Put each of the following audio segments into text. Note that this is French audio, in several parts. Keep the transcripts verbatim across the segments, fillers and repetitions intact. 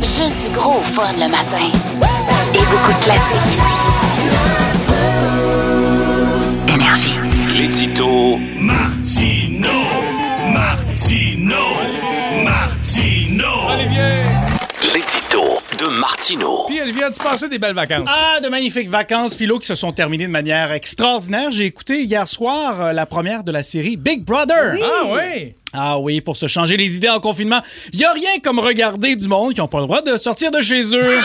Juste du gros fun le matin. Et beaucoup de classiques. Énergie. L'édito Martino. Martino. Martino. Olivier. L'édito de Martino. Puis Olivier, as-tu passé des belles vacances? Ah, de magnifiques vacances, philo, qui se sont terminées de manière extraordinaire. J'ai écouté hier soir euh, la première de la série Big Brother. Oui. Ah oui? Ah oui, pour se changer les idées en confinement. Il n'y a rien comme regarder du monde qui n'ont pas le droit de sortir de chez eux.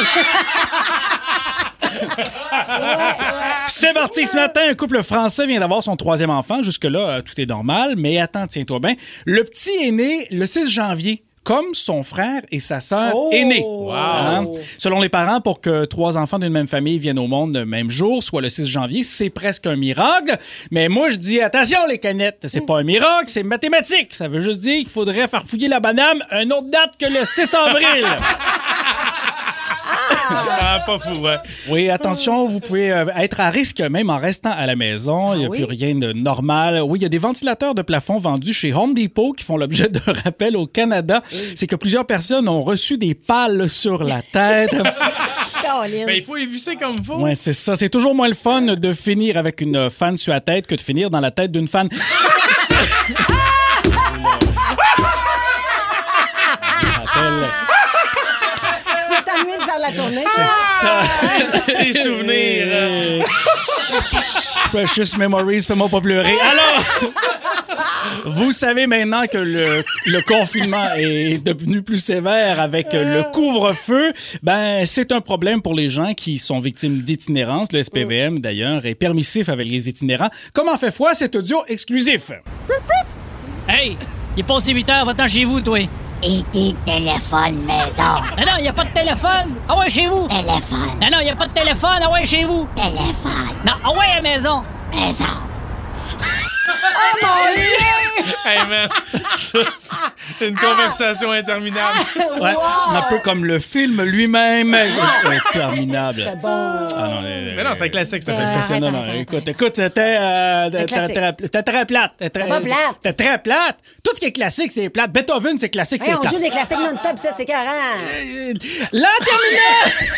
C'est parti ce matin. Un couple français vient d'avoir son troisième enfant. Jusque-là, euh, tout est normal. Mais attends, tiens-toi bien. Le petit est né le six janvier. Comme son frère et sa sœur oh! aînés. Wow. Hein? Selon les parents, pour que trois enfants d'une même famille viennent au monde le même jour, soit le six janvier, c'est presque un miracle. Mais moi, je dis, attention les canettes, c'est pas un miracle, c'est mathématique. Ça veut juste dire qu'il faudrait faire fouiller la banane à une autre date que le six avril. Ah, pas fou, hein? Oui, attention, vous pouvez euh, être à risque même en restant à la maison. Il n'y a Ah oui? plus rien de normal. Oui, il y a des ventilateurs de plafond vendus chez Home Depot qui font l'objet d'un rappel au Canada. Oui. C'est que plusieurs personnes ont reçu des pales sur la tête. Ben, il faut évisser comme il faut. Oui, c'est ça. C'est toujours moins le fun de finir avec une fan sur la tête que de finir dans la tête d'une fan. De faire la tournée. C'est ça. Les souvenirs. Precious Memories, fais-moi pas pleurer. Alors, vous savez maintenant que le, le confinement est devenu plus sévère avec le couvre-feu. Ben, c'est un problème pour les gens qui sont victimes d'itinérance. Le S P V M, d'ailleurs, est permissif avec les itinérants. Comment fait foi cet audio exclusif? Hey, il est passé huit heures, va-t'en chez vous, toi. Et tes téléphones maison. Non, non, il n'y a pas de téléphone. Ah ouais, chez vous. Téléphone. Non, non, il n'y a pas de téléphone. Ah ouais, chez vous. Téléphone. Non, ah ouais, à la maison. Maison. Oh mon Dieu! Hey man, ça, c'est une conversation interminable. Ouais, Wow! un peu comme le film lui-même. Interminable. C'est bon. Ah non, euh, Mais non, c'est un classique, ça Euh, fait ça. C'est- non, non, Arrête, arrête, écoute, écoute, c'était euh, c'était classique. très, c'était très plate. C'était très, pas plate. C'était très plate. Tout ce qui est classique, c'est plate. Beethoven, c'est classique, Hey, c'est on plate. joue des classiques non-stop, ça, c'est carré. Euh, Là, terminé!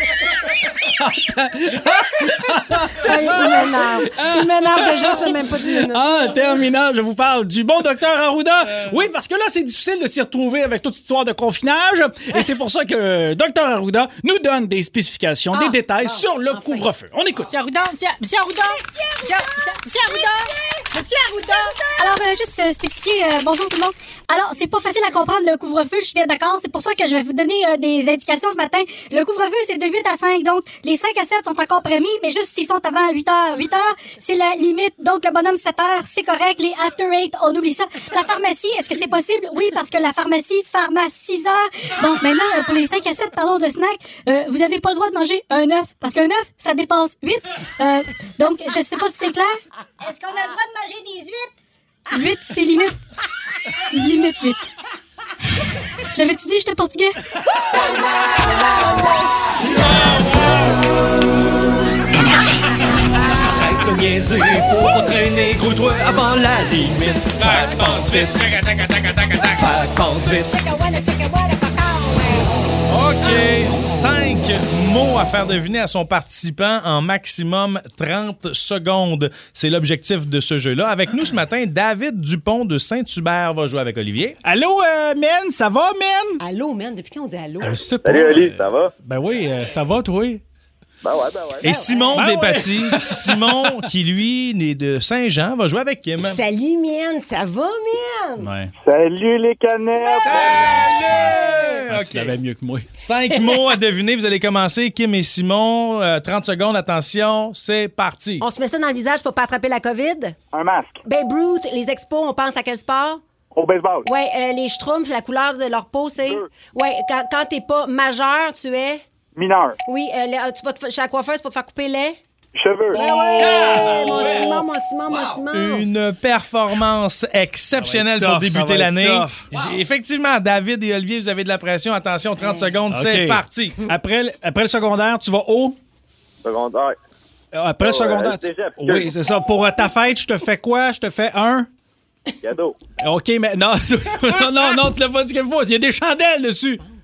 Il m'énerve. Il m'énerve déjà, ça fait même pas dix minutes. En terminant, je vous parle du bon docteur Arruda. Oui, parce que là, c'est difficile de s'y retrouver avec toute cette histoire de confinage. Et c'est pour ça que docteur Arruda nous donne des spécifications, des Ah, détails ah, sur le enfin. couvre-feu. On écoute. Monsieur Arruda, monsieur, monsieur Arruda. Monsieur, monsieur, monsieur Arruda. Monsieur Arruda. Alors, euh, juste euh, spécifier, euh, bonjour tout le monde. Alors, c'est pas facile à comprendre le couvre-feu, je suis bien d'accord. C'est pour ça que je vais vous donner euh, des indications ce matin. Le couvre-feu, c'est de huit à cinq, donc les cinq à sept sont encore permis, mais juste s'ils sont avant huit heures. huit heures, c'est la limite, donc le bonhomme sept heures, c'est correct. Les after eight, on oublie ça. La pharmacie, est-ce que c'est possible? Oui, parce que la pharmacie, pharma six heures. Donc maintenant, euh, pour les cinq à sept, parlons de snack, euh, vous avez pas le droit de manger un œuf, parce qu'un œuf, ça dépasse huit. Euh, donc, je sais pas si c'est clair. Est-ce qu'on a le droit de manger des huîtres? huit, c'est limite. Limite huit. Je l'avais-tu dit, j'étais portugais? Arrête de niaiser, faut entraîner, grouille-toi avant la limite. Fait que pense vite, fait que pense vite. OK, cinq mots à faire deviner à son participant en maximum trente secondes. C'est l'objectif de ce jeu-là. Avec nous ce matin, David Dupont de Saint-Hubert va jouer avec Olivier. Allô, euh, man, ça va, man? Allô, man, depuis quand on dit allô? Euh, je sais pas. Salut, Oli, ça va? Ben oui, euh, ça va, toi? Ben ouais, ben ouais. Et Simon Ben Despatie, Simon qui, lui, est de Saint-Jean, va jouer avec Kim. Salut, man, ça va, man? Ouais. Salut les canettes! Salut! Ah, OK. Tu l'avais mieux que moi. Cinq mots à deviner. Vous allez commencer. Kim et Simon, euh, trente secondes. Attention, c'est parti. On se met ça dans le visage pour pas attraper la COVID? Un masque. Babe Ruth, les expos, on pense à quel sport? Au baseball. Ouais, euh, les schtroumpfs, la couleur de leur peau, c'est? Bleu. Ouais, quand, quand t'es pas majeur, tu es? Mineur. Oui, euh, le- euh, tu vas te, chez la coiffeuse pour te faire couper les? Cheveux. Ah ouais! Mon Simon, mon Simon, mon Simon. Une performance exceptionnelle Ça va pour être tough, débuter ça va être l'année. tough. J'ai- Effectivement, David et Olivier, vous avez de la pression. Attention, trente secondes, c'est OK. parti. Après, le- après le secondaire, tu vas où? Secondaire. Après le Oh, secondaire. euh, tu- cégep. Oui, c'est ça. Pour euh, ta fête, je te fais quoi? Je te fais un? Cadeau. OK, mais non, non, non, non, tu l'as pas dit qu'il faut. Il y a des chandelles dessus.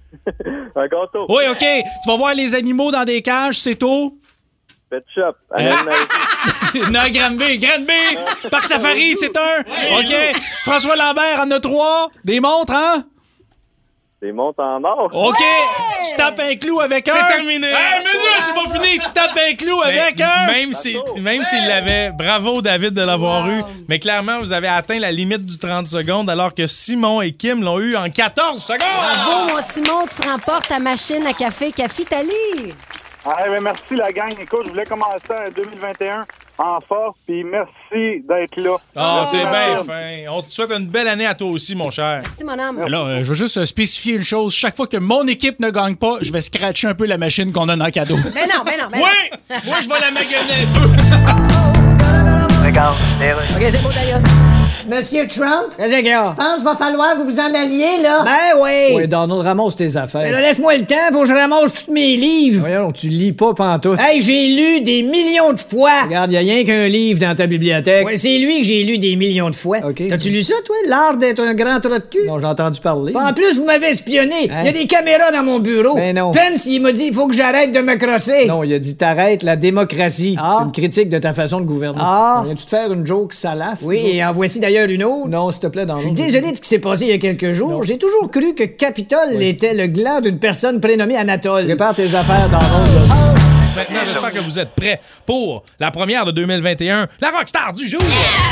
Un gâteau. Oui, OK. Tu vas voir les animaux dans des cages, c'est tout. Pet shop. Euh... non, Granby. Granby! Parc Safari, c'est un. OK. François Lambert en a trois. Des montres, hein? Des montres en or. OK. Tu tapes un clou avec un. C'est terminé. Hey, mais là, c'est pas fini. Tu tapes un clou Mais avec un. Même s'il même s'il l'avait, bravo David de l'avoir wow. eu. Mais clairement, vous avez atteint la limite du trente secondes alors que Simon et Kim l'ont eu en quatorze secondes. Bravo, mon Simon, tu remportes ta machine à café Café Italie. Ah, ben merci la gang. Écoute, je voulais commencer en deux mille vingt et un en force, puis merci d'être là. Ah, oh, t'es bien fin. fin. On te souhaite une belle année à toi aussi, mon cher. Merci, mon âme. Alors, euh, je veux juste euh, spécifier une chose. Chaque fois que mon équipe ne gagne pas, je vais scratcher un peu la machine qu'on donne en cadeau. Mais non, mais non, mais oui! Non. Moi, je vais la maganer un peu. Regarde, OK, c'est beau d'ailleurs. Monsieur Trump, Vas-y, gars. je pense qu'il va falloir que vous vous en alliez, là. Ben oui. Oui, Donald, ramasse tes affaires. Mais là, laisse-moi le temps, faut que je ramasse tous mes livres. Voyons, tu lis pas pantoute. Hey, j'ai lu des millions de fois. Regarde, y a rien qu'un livre dans ta bibliothèque. Ouais, c'est lui que j'ai lu des millions de fois. OK. T'as-tu lu ça, toi? L'art d'être un grand trou de cul? Non, j'ai entendu parler. En plus, vous m'avez espionné. Hein? Il y a des caméras dans mon bureau. Ben non. Pence, il m'a dit, il faut que j'arrête de me crosser. Non, il a dit t'arrêtes la démocratie. Ah. C'est une critique de ta façon de gouverner. Ah. Viens-tu te faire une joke salace? Oui, et en voici d'ailleurs une autre. Non, s'il te plaît, dans Je suis désolé de ce qui s'est passé il y a quelques jours. Non. J'ai toujours cru que Capitole Oui. était le gland d'une personne prénommée Anatole. Prépare tes affaires dans l'autre. Maintenant, j'espère que vous êtes prêts pour la première de deux mille vingt et un, la rockstar du jour.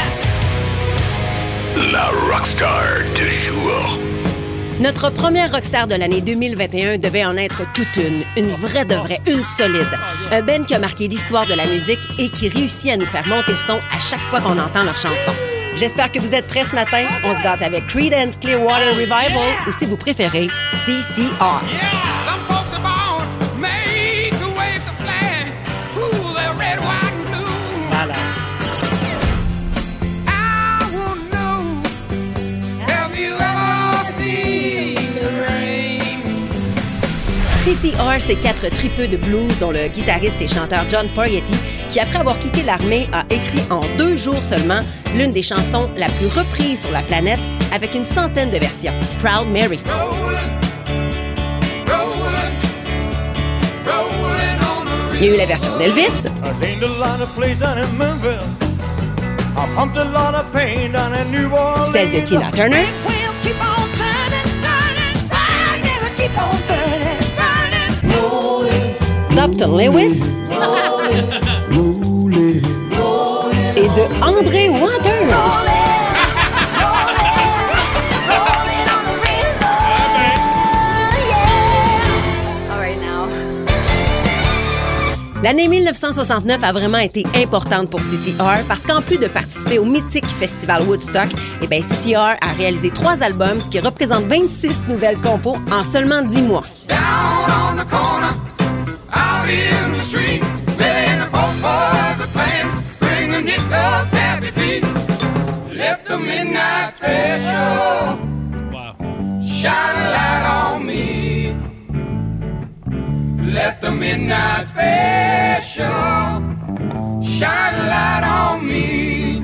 La rockstar du jour. Notre première rockstar de l'année deux mille vingt et un devait en être toute une, une vraie de vraie, une solide. Un band qui a marqué l'histoire de la musique et qui réussit à nous faire monter le son à chaque fois qu'on entend leur chanson. J'espère que vous êtes prêts ce matin. On se gâte avec Creedence Clearwater Revival ou si vous préférez, C C R. C C R, c'est quatre tripeux de blues dont le guitariste et chanteur John Fogerty, qui après avoir quitté l'armée a écrit en deux jours seulement l'une des chansons la plus reprise sur la planète avec une centaine de versions, Proud Mary. Il y a eu la version d'Elvis. Celle de Tina Turner. Upton Lewis et de André Waters. L'année mille neuf cent soixante-neuf a vraiment été importante pour C C R parce qu'en plus de participer au mythique festival Woodstock, eh bien, C C R a réalisé trois albums, ce qui représente vingt-six nouvelles compos en seulement dix mois. Shine a light on me. Let the midnight special shine a light on me.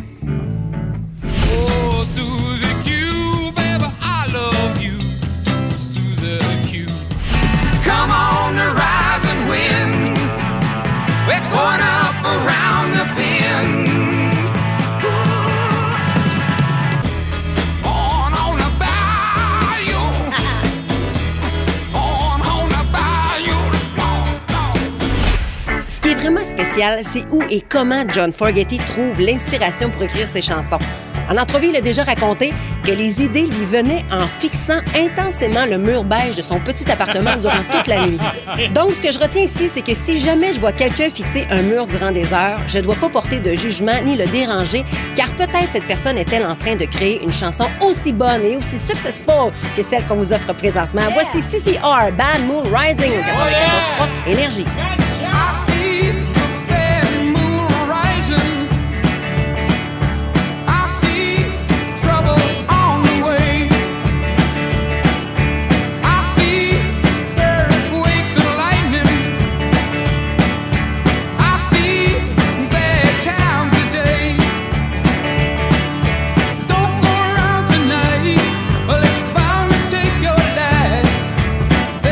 Oh, Susie Q, baby, I love you. Susie Q. Come on the rising wind. We're going up around the bend. Ce qui est vraiment spécial, c'est où et comment John Fogerty trouve l'inspiration pour écrire ses chansons. En entrevue, il a déjà raconté que les idées lui venaient en fixant intensément le mur beige de son petit appartement durant toute la nuit. Donc, ce que je retiens ici, c'est que si jamais je vois quelqu'un fixer un mur durant des heures, je ne dois pas porter de jugement ni le déranger, car peut-être cette personne est-elle en train de créer une chanson aussi bonne et aussi successful que celle qu'on vous offre présentement. Yeah. Voici C C R, Bad Moon Rising, au quatre-vingt-quatorze trois Énergie. They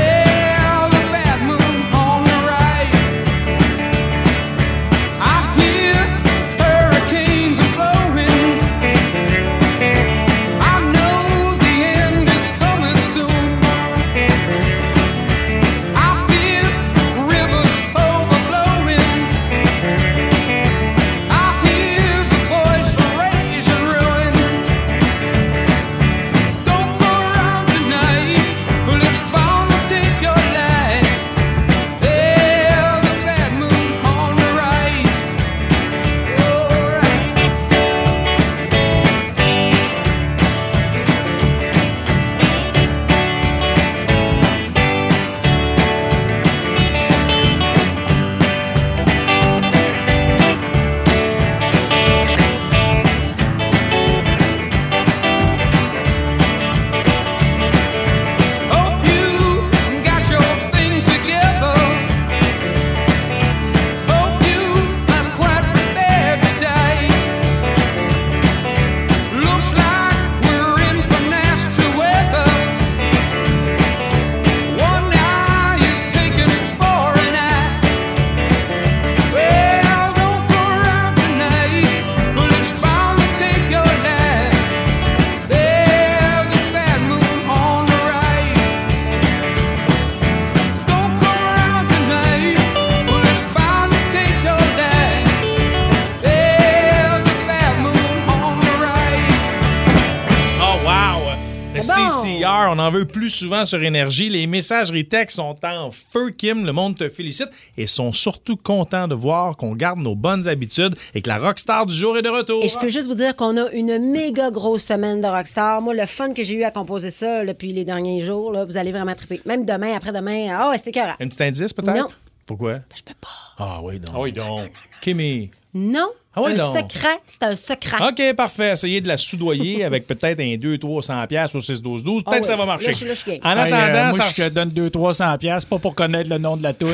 On en veut plus souvent sur Énergie. Les messageries textes sont en feu, Kim. Le monde te félicite et sont surtout contents de voir qu'on garde nos bonnes habitudes et que la rockstar du jour est de retour. Et je peux juste vous dire qu'on a une méga grosse semaine de rockstar. Moi, le fun que j'ai eu à composer ça depuis les derniers jours, là, vous allez vraiment triper. Même demain, après-demain, ah, oh, c'était écœurant. Un petit indice, peut-être? Non. Pourquoi? Ben, je peux pas. Ah oui, donc. Ah oui, donc. Kimmy. Non. Ah oui, un donc. secret, c'est un secret. OK, parfait. Essayez de la soudoyer avec peut-être un deux cents trois cents piastres au six douze douze. Peut-être Ah que ça oui. va marcher. Là, je- là, je gagne. En Hey, attendant, euh, moi, ça... je te donne deux cents trois cents piastres, pas pour connaître le nom de la toune.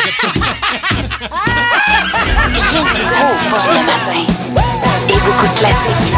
Juste du gros fun le matin. Et beaucoup de classiques.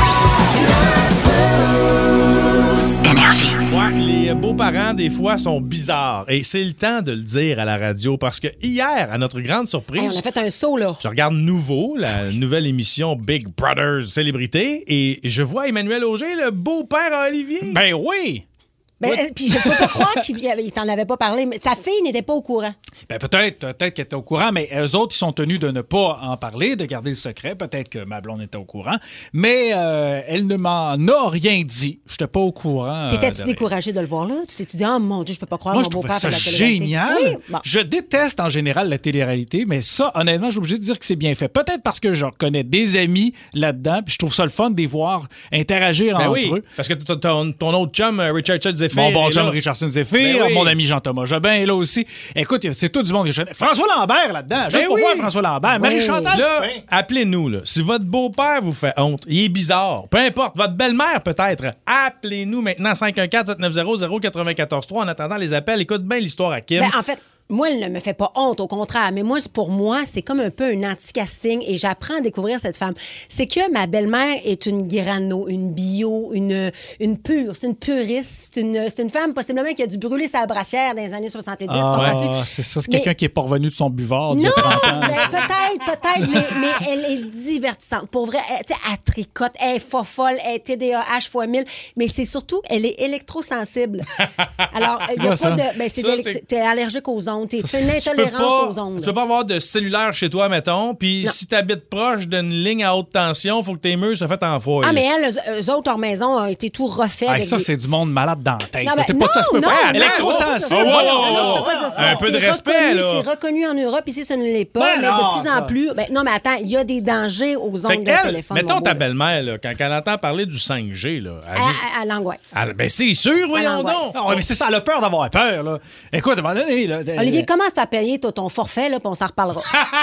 Énergie. Ouais, les beaux-parents, des fois, sont bizarres. Et c'est le temps de le dire à la radio parce que hier, à notre grande surprise... Hey, on a fait un saut, là. Je regarde Nouveau, la nouvelle émission Big Brothers Célébrité, et je vois Emmanuel Auger, le beau-père à Olivier. Ben oui! Ben, euh, puis je peux pas croire qu'il y avait- il t'en avait pas parlé, mais sa fille n'était pas au courant. Ben peut-être, peut-être qu'elle était au courant, mais eux autres, ils sont tenus de ne pas en parler, de garder le secret. Peut-être que ma blonde était au courant, mais euh, elle ne m'en a rien dit. Je n'étais pas au courant. euh, T'étais-tu de rien. découragé de le voir là? Tu t'es dit, oh mon Dieu, je peux pas croire Moi, mon je trouvais beau-père ça fait de la télé-réalité. génial. Oui, bon. Je déteste en général la télé-réalité, mais ça, honnêtement, je suis obligé de dire que c'est bien fait. Peut-être parce que je reconnais des amis là-dedans, puis je trouve ça le fun de les voir interagir Ben entre oui, eux. parce que t- ton, ton autre chum, euh, Richard Zephyr, Mon bon est chum là. Richardson Zephyr, Ben oui. mon ami Jean-Thomas Jobin est là aussi. Écoute, c'est tout du monde. François Lambert là-dedans, juste Ben pour oui. voir François Lambert. Marie-Chantal Là, Toupin. appelez-nous. Là. Si votre beau-père vous fait honte, il est bizarre, peu importe, votre belle-mère peut-être, appelez-nous maintenant cinq un quatre sept neuf zéro zéro neuf quatre trois. En attendant les appels, écoute bien l'histoire à Kim. Ben, en fait, moi, elle ne me fait pas honte, au contraire. Mais moi, pour moi, c'est comme un peu un anti-casting et j'apprends à découvrir cette femme. C'est que ma belle-mère est une grano, une bio, une, une pure. C'est une puriste. C'est une, c'est une femme, possiblement, qui a dû brûler sa brassière dans les années soixante-dix. comprends-tu? Ah, c'est ça, c'est Mais- quelqu'un qui est pas revenu de son buvard d'il y Non, a trente ans. ben, peut-être, peut-être, mais, mais elle est divertissante. Pour vrai, elle, tu sais, elle tricote, elle est fofolle, elle est T D A H fois mille, mais c'est surtout, elle est électrosensible. Alors, il y a Quoi, ça? pas de... Ben, c'est Ça, de l'élect- c'est- t'es allergique aux ondes, t'es- tu as une Tu peux intolérance pas- aux ondes. Tu peux pas avoir de cellulaire chez toi, mettons, puis Non. si t'habites proche d'une ligne à haute tension, faut que tes murs soient faits en foyer. Ah, mais elle, eux, eux autres, leur maison a été tout refait. Ah, avec ça, des- c'est du monde malade dans la tête. Non, là. ben, T'es pas, ça se peut non, pas. non, Électrosensible. non, Oh, non, oh, non, oh, tu oh. peux pas dire ça. Un peu de C'est respect, reconnu, là. C'est reconnu en Europe, ici, ça ne l'est pas, Ben mais non, de plus en ça. plus... Ben, non, mais attends, il y a des dangers aux Fait ondes de qu'elle, téléphone. mettons mon ta beau, là. belle-mère, là, quand elle entend parler du cinq G, là, elle, À, à- à l'angoisse. elle- ben c'est sûr, voyons l'angoisse. donc. Non, mais c'est ça, elle a peur d'avoir peur, là. Écoute, à un moment donné, là, Olivier, euh, commence par payer toi, ton forfait, là, puis on s'en reparlera.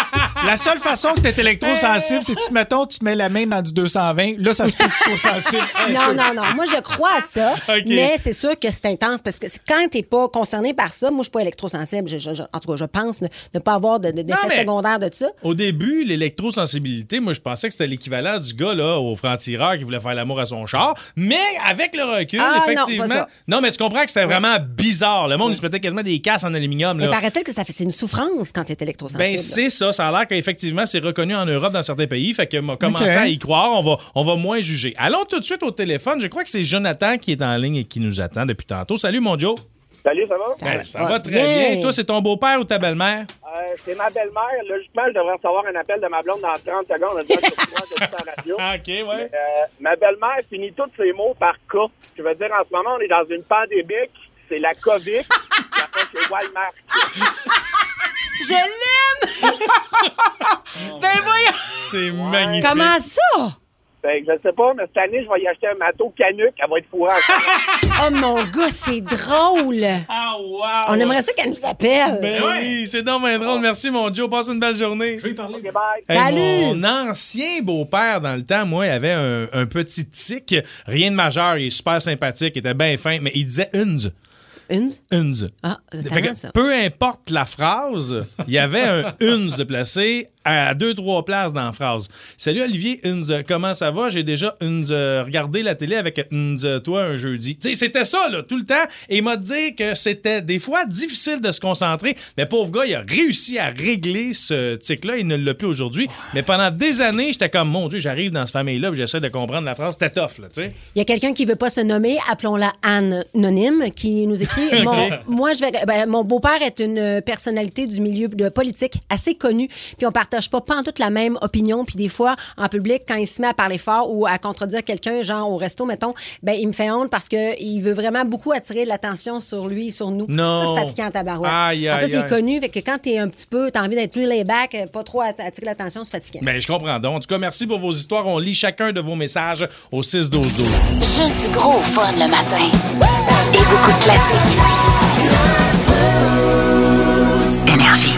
la seule façon que t'es électrosensible, c'est que tu, mettons, tu te mets la main dans du deux cent vingt. Là, ça se peut que tu sois sensible. Non, non, non. Moi, je crois à ça, OK. mais c'est sûr que c'est intense parce que c'est- quand t'es pas concerné par ça, moi, je suis pas électrosensible. Je- je- je- en tout cas, je pense ne, ne pas avoir de- de- d'effet Non, mais- secondaire de ça. Au début, l'électrosensibilité, moi, je pensais que c'était l'équivalent du gars, là, au franc-tireur qui voulait faire l'amour à son char. Mais avec le recul, Ah, non, effectivement. pas ça. Non, mais tu comprends que c'était vraiment bizarre. Le monde, il se mettait quasiment des casses en aluminium, Mais là. paraît-il que ça fait, c'est une souffrance quand t'es électrosensible. Ben, c'est ça. Ça a l'air qu'effectivement, c'est reconnu en Europe dans certains pays. Fait que m'a commencé OK. à y croire. On va, on va moins juger. Allons tout de suite au téléphone. Je crois que c'est Jonathan qui est en ligne et qui nous attend depuis tantôt. Salut, mon Joe. Salut, ça va? Ben, ça va va très bien. bien. Toi, c'est ton beau-père ou ta belle-mère? Euh, c'est ma belle-mère. Logiquement, je devrais recevoir un appel de ma blonde dans trente secondes. Elle doit être sur de la radio. Ah, OK, ouais. Euh, ma belle-mère finit tous ses mots par K. Je veux dire, en ce moment, on est dans une pandémie. C'est la COVID. Ça fait chez Walmart. Je l'aime! ben voyons! C'est magnifique. Comment ça? Ben, je sais pas, mais cette année, je vais y acheter un matos Canuck. Elle va être fourrée en Oh mon gars, c'est drôle! Ah, wow! On aimerait ça qu'elle nous appelle. Ben oui, c'est donc bien drôle. Merci, mon Joe. Passe une belle journée. OK, bye. Hey, Salut! mon ancien beau-père, dans le temps, moi, il avait un, un petit tic. Rien de majeur. Il est super sympathique. Il était bien fin. Mais il disait « unz ». Une? Unz. Ah, Fait que, attends, ça. peu importe la phrase, il y avait un unz de placé à deux, trois places dans la phrase. Salut Olivier, unz, comment ça va? J'ai déjà unz, euh, regardé la télé avec unz, toi un jeudi. Tu sais, c'était ça, là, tout le temps. Et il m'a dit que c'était des fois difficile de se concentrer. Mais pauvre gars, il a réussi à régler ce tic-là. Il ne l'a plus aujourd'hui. Mais pendant des années, j'étais comme, mon Dieu, j'arrive dans cette famille-là et j'essaie de comprendre la phrase. C'était tough, là, tu sais. Il y a quelqu'un qui veut pas se nommer, appelons-la anonyme, qui nous écrit. OK. Mon, moi, je vais, ben, mon beau-père est une personnalité du milieu de politique assez connue. Puis on partage partage pas pantoute la même opinion. Puis des fois, en public, quand il se met à parler fort ou à contredire quelqu'un, genre au resto, mettons, ben il me fait honte parce qu'il veut vraiment beaucoup attirer l'attention sur lui, sur nous. Non. Ça, c'est fatigant en tabarouette. Aïe, En plus, aïe, il est aïe. connu, fait que quand t'es un petit peu, t'as envie d'être plus lay-back, pas trop att- attirer l'attention, c'est fatigant. Ben, je comprends donc. En tout cas, merci pour vos histoires. On lit chacun de vos messages au six douze douze. Juste du gros fun le matin. Et beaucoup de classiques. Énergie.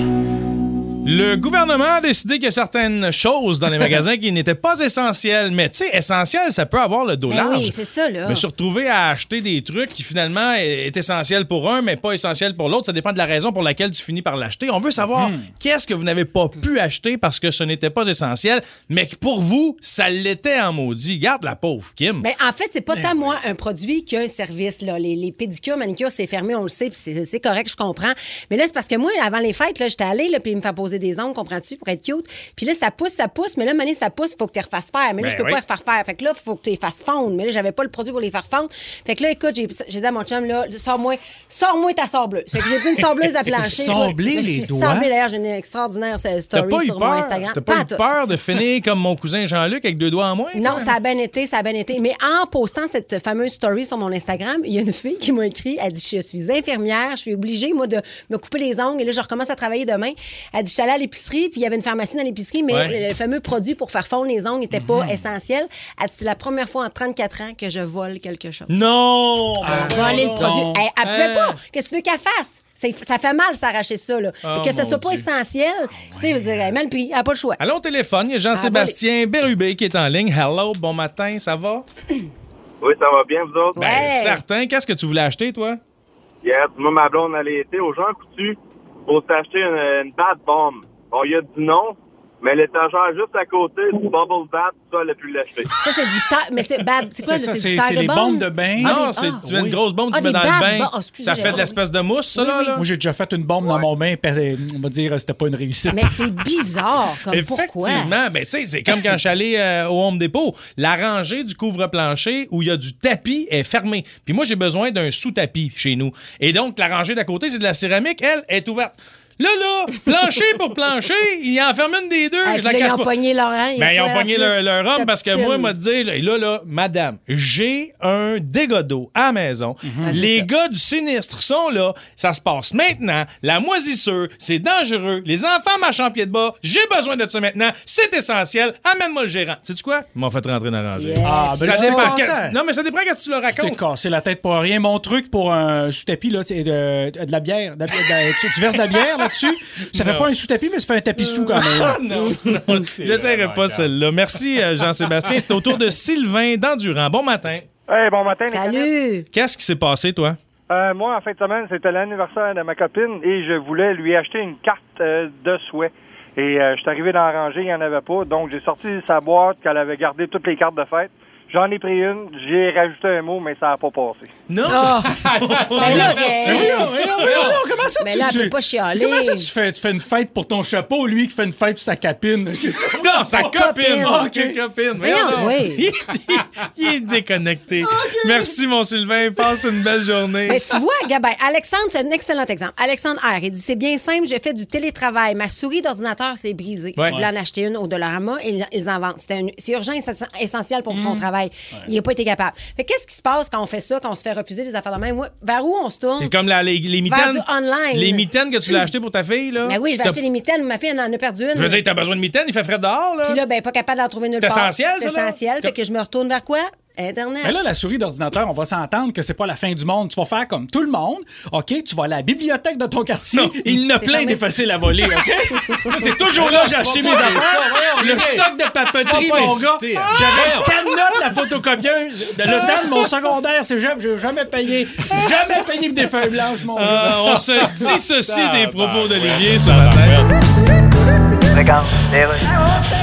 Le gouvernement a décidé qu'il y a certaines choses dans les magasins qui n'étaient pas essentielles. Mais tu sais, essentiel, ça peut avoir le dos Ben large. oui, c'est ça, là. Je me suis retrouvé à acheter des trucs qui finalement est essentiel pour un, mais pas essentiel pour l'autre. Ça dépend de la raison pour laquelle tu finis par l'acheter. On veut savoir qu'est-ce que vous n'avez pas pu acheter parce que ce n'était pas essentiel, mais que pour vous, ça l'était en maudit. Garde la pauvre Kim. Ben, en fait, c'est pas tant, moi, un produit qu'un service. Là. Les, les pédicures, manicures, c'est fermé, on le sait, puis c'est, c'est correct, je comprends. Mais là, c'est parce que moi, avant les fêtes, là, j'étais allée, là, puis il me fait poser des ongles, comprends-tu, pour être cute. Puis là, ça pousse, ça pousse, mais là, mané, ça pousse, il faut que tu les refasses faire. Mais là, Ben je peux oui. pas les refaire faire. Fait que là, il faut que tu les fasses fondre. Mais là, j'avais pas le produit pour les faire fondre. Fait que là, écoute, j'ai, j'ai dit à mon chum, là, sors-moi, sors-moi ta sableuse. Fait que j'ai pris une sableuse à plancher. C'était sablé, Je me les suis doigts? sablée, d'ailleurs, j'ai une extraordinaire euh, T'as story pas eu sur mon peur? Instagram. T'as pas, en eu tout. peur de finir comme mon cousin Jean-Luc avec deux doigts en moins? Non, toi? ça a bien été, ça a bien été. Mais en postant cette fameuse story sur mon Instagram, il y a une fille qui m'a écrit, elle dit, je suis infirmière, je suis obligée, moi, de me couper les ongles et là, je recommence à travailler demain. Elle dit, je suis allée à l'épicerie, puis il y avait une pharmacie dans l'épicerie, mais Ouais. le fameux produit pour faire fondre les ongles n'était pas essentiel. Elle dit, c'est la première fois en trente-quatre ans que je vole quelque chose. Non! Ben, Voler le voyons produit. donc. Elle, elle pouvait Hein? pas. Qu'est-ce que tu veux qu'elle fasse? C'est- ça fait mal s'arracher ça, là. Oh, que ce mon soit pas Dieu. essentiel, tu sais, je veux dire, elle est mal pris, elle n'a pas le choix. Allons au téléphone, il y a Jean-Sébastien Bérubé qui est en ligne. Hello, bon matin, ça va? Oui, ça va bien, vous autres? Ben, certain. Qu'est-ce que tu voulais acheter, toi? Hier, moi, ma blonde, elle était au Jean Coutu pour s'acheter une, une bad bomb. Bon, il a dit non, mais l'étagère juste à côté du bubble bath, ça, elle a pu l'acheter. Ça, c'est du ti- mais c'est bad. C'est quoi, C'est là? ça, C'est c'est- du c'est Tiger les Bombs? bombes de bain. Ah, Non, des- c'est ah, tu mets oui. une grosse bombe, Ah, tu mets des dans le bad bain. bombs. Ah, excusez, Ça j'ai fait de raison. l'espèce de mousse, ça, Oui, là? oui. là? Moi, j'ai déjà fait une bombe dans mon bain, puis on va dire c'était pas une réussite. Mais c'est bizarre, comme pourquoi? Effectivement, ben, tu sais, c'est comme quand je suis allé euh, au Home Depot. La rangée du couvre-plancher où il y a du tapis est fermée. Puis moi, j'ai besoin d'un sous-tapis chez nous. Et donc, la rangée d'à côté, c'est de la céramique. Elle est ouverte. Là, là, plancher pour plancher, ils en ferment une des deux. Ah, je puis la là, cache ils ont pas. pogné leur rang. Ben, ils ont pogné leur, leur homme ta parce que petite moi, fille. m'a dit, là, et là, là, madame, j'ai un dégât d'eau à la maison. Ah, c'est Les ça. gars du sinistre sont là. Ça se passe maintenant. La moisissure, c'est dangereux. Les enfants marchent en pied de bas. J'ai besoin de ça maintenant. C'est essentiel. Amène-moi le gérant. Sais-tu quoi? Ils m'ont fait rentrer dans la rangée. Yes. Ah, ben Ça là, tu t'es dépend cassé. qu'est-ce- Non, mais ça dépend qu'est-ce que tu leur Tu t'es racontes. cassé la tête pour rien. Mon truc pour un sous-tapis, là, c'est de, de la bière. De- de- de- tu, tu verses de la bière là-dessus. Ça fait Non. pas un sous-tapis, mais ça fait un tapis sous quand même. Ah, non, non. J'essaierai pas celle-là. Merci, euh, Jean-Sébastien. C'est au tour de Sylvain d'Endurant. Bon matin. Hey, bon matin, les Salut! Qu'est-ce qui s'est passé, toi? Euh, moi, en fin de semaine, c'était l'anniversaire de ma copine et je voulais lui acheter une carte euh, de souhait. Et euh, je suis arrivé dans la rangée, il n'y en avait pas. Donc, j'ai sorti sa boîte qu'elle avait gardé toutes les cartes de fête. J'en ai pris une, j'ai rajouté un mot, mais ça n'a pas passé. Non! Ah! Ben là, Mais voyons, voyons, voyons, comment ça Mais tu là, elle tu- peut pas chialer. Comment ça tu fais? Tu fais une fête pour ton chapeau, lui qui fait une fête pour sa capine. Non, sa Oh, copine! copine. Oh, quelle copine! Voyons, donc. toi. Il, est- il est déconnecté. Merci, mon Sylvain. Passe une belle journée. Mais tu vois, Gabin, Alexandre, c'est un excellent exemple. Alexandre R, il dit, c'est bien simple, j'ai fait du télétravail. Ma souris d'ordinateur s'est brisée. Ouais. Je voulais en acheter une au Dollarama et ils- ils en vendent. C'était une- c'est urgent et c'est essentiel pour Mm. son travail. Il n'a pas été capable. Fait qu'est-ce qui se passe quand on fait ça, quand on se fait refuser des affaires de même? Moi, vers où on se tourne? C'est comme la- les, les Vers mitaines. du online. Les mitaines que tu l'as achetées pour ta fille, là. Ben oui, je vais T'as- acheter les mitaines. Ma fille, elle en a perdu une. Je veux dire, t'as besoin de mitaines, il fait frais dehors, là. Puis là, ben, pas capable d'en trouver nulle C'est part. essentiel, C'est ça, là? essentiel. Fait que je me retourne vers quoi? Internet. Mais là, la souris d'ordinateur, on va s'entendre que c'est pas la fin du monde. Tu vas faire comme tout le monde. OK, tu vas à la bibliothèque de ton quartier. Non, il y en a c'est plein fermé. des faciles à voler, OK? C'est toujours là, j'ai acheté mes affaires. Le stock de papeterie, Tu vas pas mon gars. hésiter. J'avais Camnote, la photocopieuse de le temps de mon secondaire cégep. J'ai jamais payé. Jamais payé pour des feuilles blanches, mon Euh, gars. on se dissocie des propos d'Olivier ce matin. Regarde, les rues.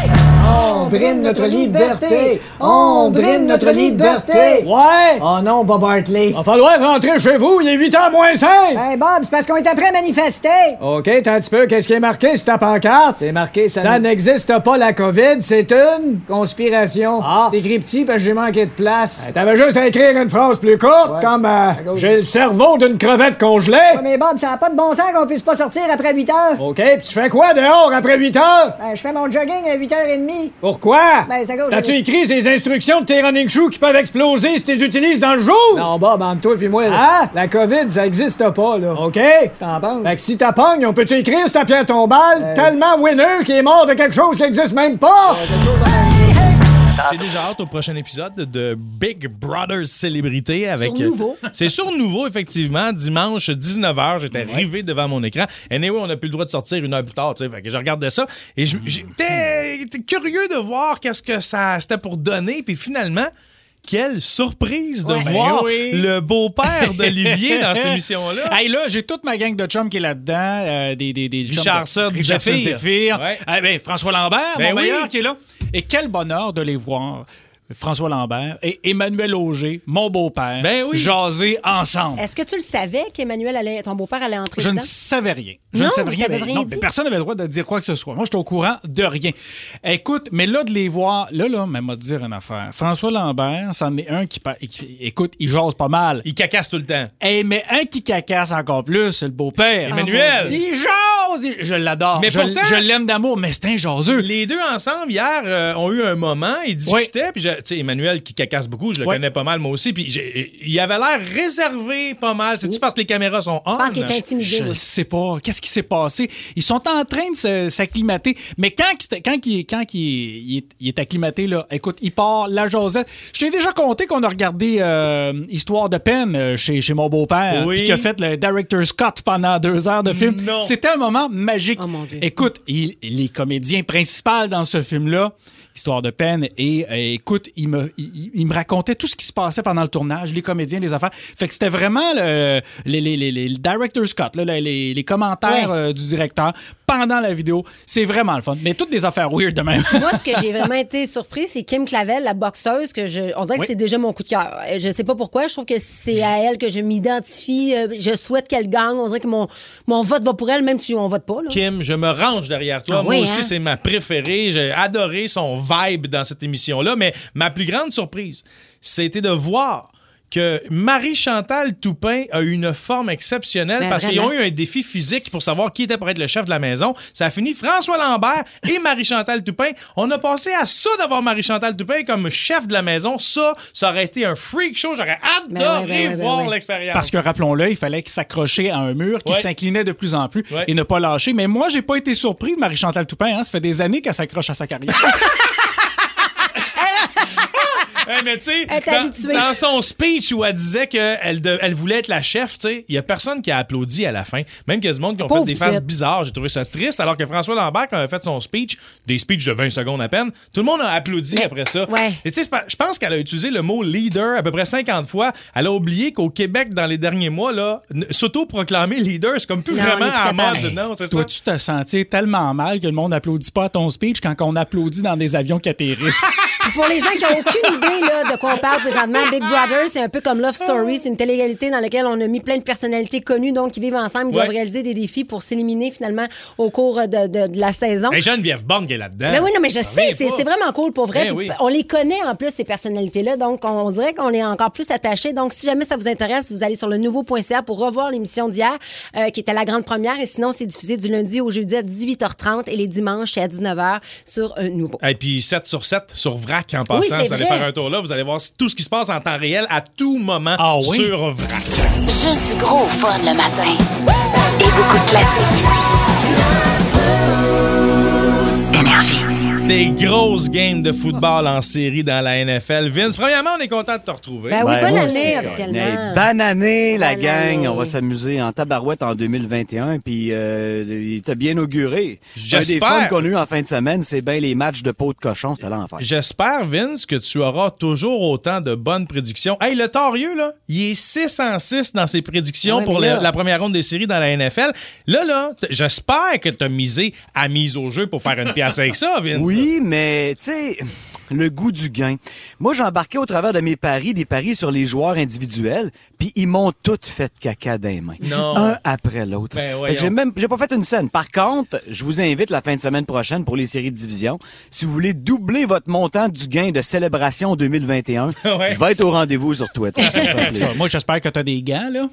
On brime notre liberté! On brime notre liberté! Ouais! Oh non, Bob Hartley. Va falloir rentrer chez vous, il est huit heures moins cinq! Ben Bob, c'est parce qu'on est après manifester! OK, t'as un petit peu, qu'est-ce qui est marqué sur ta pancarte? C'est marqué, ça... Ça n'existe pas, la COVID, c'est une... Conspiration. Ah! C'est écrit petit parce que j'ai manqué de place. Ben, T'avais juste à écrire une phrase plus courte, Ouais. comme euh, gauche. j'ai le cerveau d'une crevette congelée. Ouais, mais Bob, ça n'a pas de bon sens qu'on puisse pas sortir après huit heures. OK, puis tu fais quoi dehors après huit heures? Ben, je fais mon jogging à huit heures trente. Pourquoi? Ben, c'est à cause T'as-tu de- écrit ces instructions de tes running shoes qui peuvent exploser si tu les utilises dans le jour? Non, Bob, entre toi et moi, là, Hein? la COVID, ça existe pas, là. OK. Tu t'en penses? Fait que si t'as pogne, on peut-tu écrire sur ta pierre tombale Euh. tellement winner qui est mort de quelque chose qui existe même pas? J'ai déjà hâte au prochain épisode de Big Brother Célébrité avec. Sur Nouveau. C'est sur Nouveau, effectivement. Dimanche, dix-neuf heures, j'étais rivé devant mon écran. Anyway, on n'a plus le droit de sortir une heure plus tard, tu sais. Fait que je regardais ça et je- j'étais j'étais curieux de voir qu'est-ce que ça c'était pour donner. Puis finalement, quelle surprise de Ouais. voir Ben oui. le beau-père d'Olivier dans cette émission-là. Hey, là, j'ai toute ma gang de chums qui est là-dedans. euh, des, des, des chums Richard de- Sod, Richardson Zéphyr. Zéphyr. Ouais. Ah, ben, François Lambert, Ben mon oui. meilleur, qui est là. Et quel bonheur de les voir. François Lambert et Emmanuel Auger, mon beau-père, Ben oui. jaser ensemble. Est-ce que tu le savais qu'Emmanuel allait, ton beau-père allait entrer Je ne dedans? savais rien. Je Non, ne savais rien. t'avais mais rien non, dit? mais personne n'avait le droit de dire quoi que ce soit. Moi, j'étais au courant de rien. Écoute, mais là, de les voir, là, là, mais m'a dire une affaire. François Lambert, c'en est un qui, pa- qui- écoute, il jase pas mal. Il cacasse tout le temps. Hey, mais un qui cacasse encore plus, c'est le beau-père. Emmanuel. Il jase! il- Je l'adore. Mais je, pourtant- je l'aime d'amour, mais c'est un jaseux. Les deux ensemble, hier, euh, ont eu un moment, ils discutaient, puis je- tu sais, Emmanuel qui cacasse beaucoup, je le Ouais. connais pas mal moi aussi, puis j'ai- il avait l'air réservé pas mal. C'est-tu parce que les caméras sont on? Je pense qu'il est intimidé. Je ne moi. sais pas. Qu'est-ce qui s'est passé? Ils sont en train de se- s'acclimater. Mais quand, il- quand, il, quand il, il est, il est acclimaté, là, écoute, il part la Josette. Je t'ai déjà conté qu'on a regardé euh, Histoire de peine euh, chez, chez mon beau-père. Oui. Puis qu'il a fait le director's cut pendant deux heures de film. Non. C'était un moment magique. Oh, mon Dieu. Écoute, il- les comédiens principaux dans ce film-là, Histoire de peine, et euh, écoute, il me, il, il me racontait tout ce qui se passait pendant le tournage, les comédiens, les affaires. Fait que c'était vraiment le, les, les, les, les director's cut, là, les, les commentaires Ouais. euh, du directeur pendant la vidéo. C'est vraiment le fun. Mais toutes des affaires weird de même. Moi, ce que j'ai vraiment été surpris, c'est Kim Clavel, la boxeuse, que je, on dirait que Oui. c'est déjà mon coup de cœur. Euh, Je sais pas pourquoi, je trouve que c'est à elle que je m'identifie. Euh, Je souhaite qu'elle gagne. On dirait que mon, mon vote va pour elle, même si on vote pas. Là. Kim, je me range derrière toi. Ah Moi oui, aussi, hein? c'est ma préférée. J'ai adoré son vibe dans cette émission-là. Mais ma plus grande surprise, c'était de voir que Marie-Chantal Toupin a eu une forme exceptionnelle Ben, parce qu'ils vraiment. ont eu un défi physique pour savoir qui était pour être le chef de la maison. Ça a fini François Lambert et Marie-Chantal Toupin. On a passé à ça d'avoir Marie-Chantal Toupin comme chef de la maison. Ça, ça aurait été un freak show. J'aurais adoré Ben ouais, ben ouais, ben voir ouais. l'expérience. Parce que, rappelons-le, il fallait s'accrocher à un mur qui Ouais. s'inclinait de plus en plus Ouais. et ne pas lâcher. Mais moi, j'ai pas été surpris de Marie-Chantal Toupin. Hein. Ça fait des années qu'elle s'accroche à sa carrière. Hey, mais tu sais, Elle est dans, habituée. dans son speech où elle disait qu'elle de- elle voulait être la chef, tu sais, il y a personne qui a applaudi à la fin. Même qu'il y a du monde qui ont Pauvre fait des faces petite. bizarres. J'ai trouvé ça triste. Alors que François Lambert, quand il a fait son speech, des speeches de vingt secondes à peine, tout le monde a applaudi Mais- après ça. ouais. Et tu sais, c'est pas- je pense qu'elle a utilisé le mot leader à peu près cinquante fois. Elle a oublié qu'au Québec, dans les derniers mois, là, n- s'auto-proclamer leader, c'est comme plus Non, vraiment on est plus à capable. mode. Non, c'est ça. Dois-tu te sentir tellement mal que le monde n'applaudit pas à ton speech quand on applaudit dans des avions qui atterrissent? Puis pour les gens qui n'ont aucune idée là, de quoi on parle présentement, Big Brother, c'est un peu comme Love Story. C'est une télé-réalité dans laquelle on a mis plein de personnalités connues, donc qui vivent ensemble, ils Ouais. doivent réaliser des défis pour s'éliminer finalement au cours de, de- de la saison. Hey, Geneviève Borne qui est là-dedans. Mais oui, non, mais je Ça sais, revient c'est pas. c'est vraiment cool pour vrai. Ben Puis oui. On les connaît en plus, ces personnalités-là, donc on dirait qu'on est encore plus attachés. Donc, si jamais ça vous intéresse, vous allez sur le nouveau point c a pour revoir l'émission d'hier, euh, qui était la grande première. Et sinon, c'est diffusé du lundi au jeudi à dix-huit heures trente et les dimanches, c'est à dix-neuf heures sur un nouveau. Et puis sept sur sept sur Vrac en passant, Oui, c'est vous allez vrai. faire un tour là, vous allez voir tout ce qui se passe en temps réel à tout moment Ah oui? sur Vrac. Juste du gros fun le matin. Et beaucoup de classiques. Énergie. Des grosses games de football en série dans la N F L. Vince, premièrement, on est content de te retrouver. Ben oui, Ouais, bonne moi année aussi, officiellement. Hey, bonne année, la Bonne gang. année. On va s'amuser en tabarouette en deux mille vingt et un. Puis, euh, il t'a bien auguré. Un des J'espère. fun qu'on a eu en fin de semaine, c'est bien les matchs de peau de cochon. C'était l'enfer. J'espère, Vince, que tu auras toujours autant de bonnes prédictions. Hey, le Torieux, là, il est six en six dans ses prédictions Ouais, pour mais la, là- la première ronde des séries dans la N F L. Là, là, t- j'espère que tu as misé à mise au jeu pour faire une pièce avec ça, Vince. Oui, Oui, mais, tu sais... Le goût du gain. Moi, j'ai embarqué au travers de mes paris, des paris sur les joueurs individuels, puis ils m'ont toutes fait caca dans les mains. Non. Un après l'autre. Ben, Fait que j'ai même, j'ai pas fait une scène. Par contre, je vous invite la fin de semaine prochaine pour les séries de division. Si vous voulez doubler votre montant du gain de célébration deux mille vingt et un, Ouais. je vais être au rendez-vous sur Twitter. Ça me fait plaisir. Moi, j'espère que t'as des gants, là.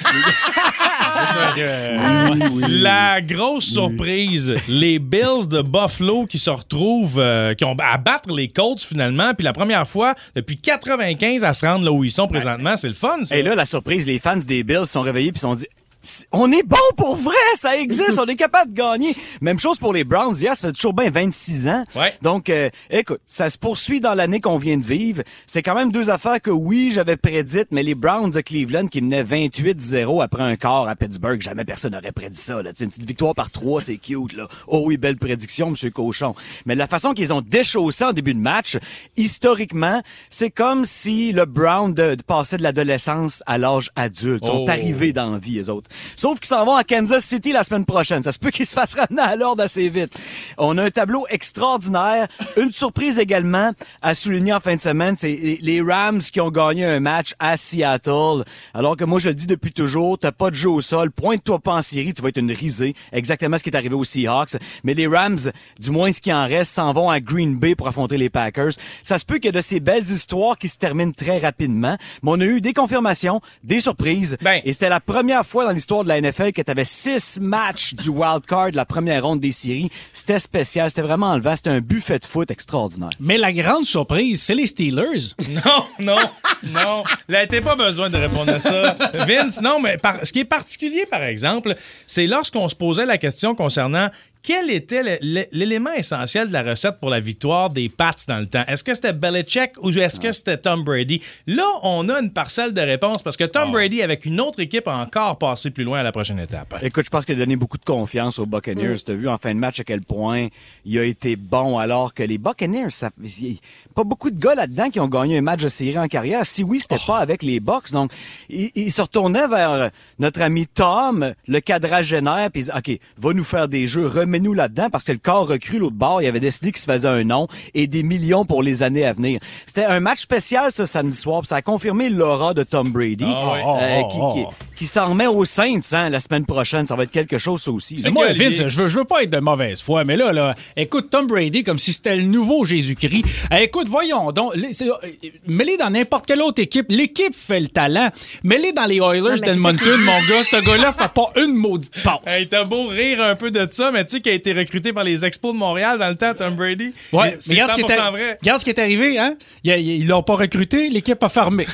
La grosse surprise, les Bills de Buffalo qui se retrouvent, euh, qui ont à battre les Colts finalement, puis la première fois depuis quatre-vingt-quinze à se rendre là où ils sont présentement, c'est le fun. Ça. Et là, la surprise, les fans des Bills se sont réveillés puis se sont dit... On est bon pour vrai, ça existe, on est capable de gagner. Même chose pour les Browns, hier, ça fait toujours bien vingt-six ans. Ouais. Donc, euh, écoute, ça se poursuit dans l'année qu'on vient de vivre. C'est quand même deux affaires que, oui, j'avais prédites, mais les Browns de Cleveland qui menaient vingt-huit zéro après un quart à Pittsburgh, jamais personne n'aurait prédit ça. Là. T'sais, une petite victoire par trois, c'est cute. Là. Oh oui, belle prédiction, Monsieur Cochon. Mais la façon qu'ils ont déchaussé en début de match, historiquement, c'est comme si le Brown de, de passait de l'adolescence à l'âge adulte. Ils sont Oh. arrivés dans la vie, les autres. Sauf qu'ils s'en vont à Kansas City la semaine prochaine. Ça se peut qu'ils se fassent ramener à l'ordre assez vite. On a un tableau extraordinaire. Une surprise également à souligner en fin de semaine, c'est les Rams qui ont gagné un match à Seattle. Alors que moi, je le dis depuis toujours, t'as pas de jeu au sol, pointe-toi pas en série, tu vas être une risée. Exactement ce qui est arrivé aux Seahawks. Mais les Rams, du moins ce qui en reste, s'en vont à Green Bay pour affronter les Packers. Ça se peut qu'il y ait de ces belles histoires qui se terminent très rapidement. Mais on a eu des confirmations, des surprises. Ben. Et c'était la première fois dans l'histoire de la N F L que tu avais six matchs du wild card, la première ronde des séries. C'était spécial, c'était vraiment enlevant. C'était un buffet de foot extraordinaire. Mais la grande surprise, c'est les Steelers. Non, non, non. Là, t'as pas besoin de répondre à ça. Vince, non, mais par- ce qui est particulier, par exemple, c'est lorsqu'on se posait la question concernant quel était le- le- l'élément essentiel de la recette pour la victoire des Pats dans le temps? Est-ce que c'était Belichick ou est-ce que c'était Tom Brady? Là, on a une parcelle de réponse parce que Tom Brady, avec une autre équipe, a encore passé plus loin à la prochaine étape. Écoute, je pense qu'il a donné beaucoup de confiance aux Buccaneers. Tu as vu en fin de match à quel point il a été bon, alors que les Buccaneers, ça, il y a pas beaucoup de gars là-dedans qui ont gagné un match de série en carrière. Si oui, c'était pas avec les Bucs. Donc, il, il se retournait vers notre ami Tom, le quadragénaire, puis il dit, OK, va nous faire des jeux, remets-nous là-dedans, parce que le corps recru l'autre bord, il avait décidé qu'il se faisait un nom et des millions pour les années à venir. C'était un match spécial ce samedi soir, puis ça a confirmé l'aura de Tom Brady, Ah ouais. euh, Oh, qui, oh, qui, oh. qui s'en remet aux Saints hein, la semaine prochaine. Ça va être quelque chose, ça aussi. Mais moi, Olivier? Vince, je veux, je veux pas être de mauvaise foi, mais là, là, écoute Tom Brady comme si c'était le nouveau Jésus-Christ. Eh, écoute, voyons donc, les- c'est- euh, mets-les dans n'importe quelle autre équipe. L'équipe fait le talent. Mets-les dans les Oilers Non, mais c'est d'Edmonton, ça qui- mon gars. Ce gars-là fait pas une maudite passe. Hey, t'as beau rire un peu de ça, mais tu sais qu'il a été recruté par les Expos de Montréal dans le temps, Tom Brady. Ouais, c'est mais regarde ce, qui cent est pour cent arri- vrai. regarde ce qui est arrivé, hein? Ils, ils- ils l'ont pas recruté, l'équipe a fermé.